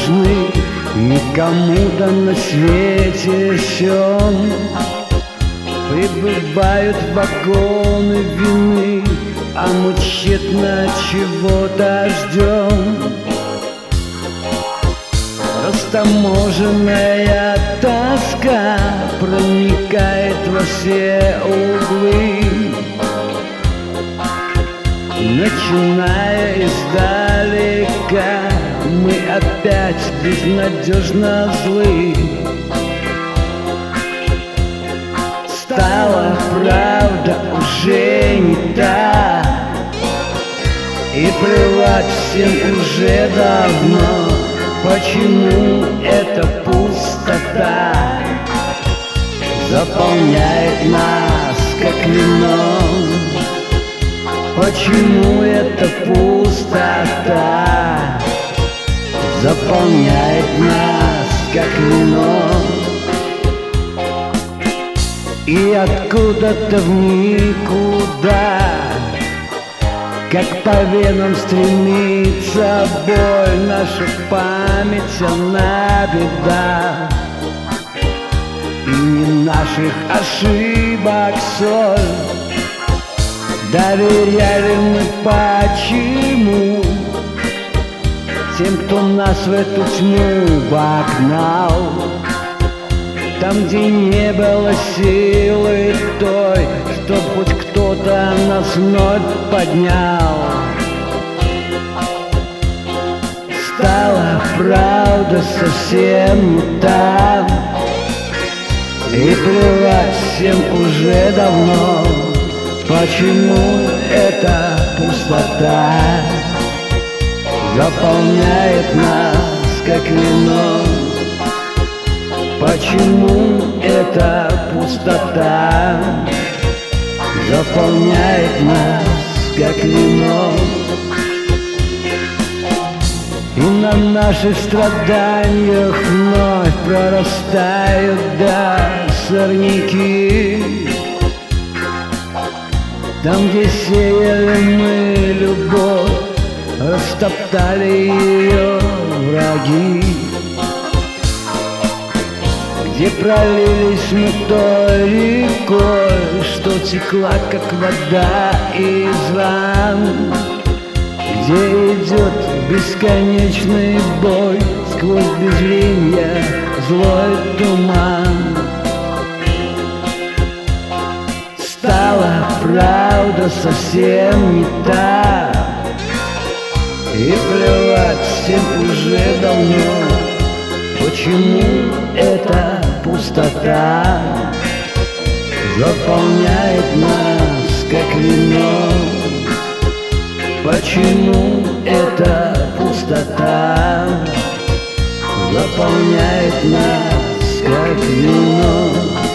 нужны никому-то на свете еще. Прибывают вагоны вины, а мы тщетно чего-то ждем. Растаможенная тоска проникает во все углы, начиная издалека, мы опять безнадежно злы. Стала правда уже не та, и плевать всем уже давно, почему эта пустота заполняет нас, как вино. Почему эта пустота заполняет нас, как вино. И откуда-то в никуда, как по венам стремится боль, наша память, она беда. И не наших ошибок соль. Доверяли мы почему тем, кто нас в эту тьму вогнал, там, где не было силы той, чтоб хоть кто-то нас вновь поднял. Стала правда совсем не та, и плевать всем уже давно, почему эта пустота заполняет нас, как вино. Почему эта пустота заполняет нас, как вино. И на наших страданиях вновь прорастают, да, сорняки. Там, где сеяли мы любовь, растоптали ее враги. Где пролились мы той рекой, что текла, как вода из ран. Где идет бесконечный бой сквозь безвинья, злой туман. Стала правда совсем не та, и плевать всем уже давно, почему эта пустота заполняет нас, как вино. Почему эта пустота заполняет нас, как вино.